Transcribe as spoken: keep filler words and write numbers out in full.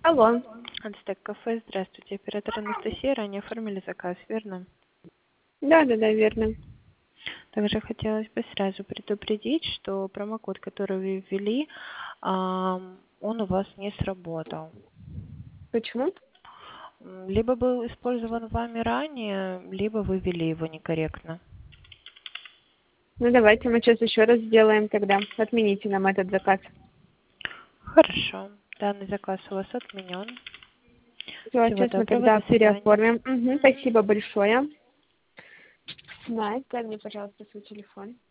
Алло. Ацтек кафе, здравствуйте. Оператор Анастасия, ранее оформили заказ, верно? Да, да, да, верно. Также хотелось бы сразу предупредить, что промокод, который вы ввели, ам, он у вас не сработал. Почему? М, Либо был использован вами ранее, либо вы ввели его некорректно. Ну, давайте мы сейчас еще раз сделаем тогда. Отмените нам этот заказ. Хорошо. Данный заказ у вас отменен. Все, Всего сейчас мы доброго, тогда до свидания. переоформим. Угу, спасибо большое. Настя, дай мне, пожалуйста, свой телефон.